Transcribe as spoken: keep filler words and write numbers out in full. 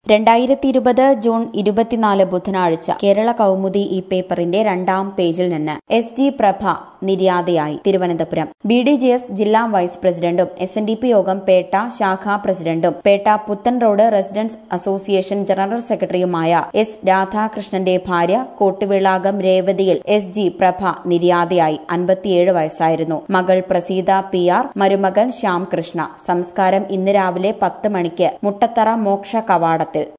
രണ്ടായിരത്തി ഇരുപത് ജൂൺ ഇരുപത്തിനാല് ബുധനാഴ്ച കേരള കൗമുദി ഈ പേപ്പറിന്റെ രണ്ടാം പേജിൽ നിന്ന് എസ് ജി പ്രഭ നിര്യാതയായി. Thiruvananthapuram B D J S ജില്ലാ വൈസ് പ്രസിഡന്റും എസ് എൻ ഡി പി യോഗം പേട്ട ശാഖാ പ്രസിഡന്റും Pettah Puthen road residents association general സെക്രട്ടറിയുമായ എസ് രാധാകൃഷ്ണന്റെ ഭാര്യ കോട്ടുവിളാകം രേവതിയിൽ എസ് ജി പ്രഭ നിര്യാതയായി. അൻപത്തിയേഴ് വയസ്സായിരുന്നു. മകൾ പ്രസീത പി ആർ, മരുമകൻ ശ്യാം കൃഷ്ണ. സംസ്കാരം ഇന്ന് രാവിലെ പത്ത് മണിക്ക് മുട്ടത്തറ മോക്ഷ കവാടത്തിൽ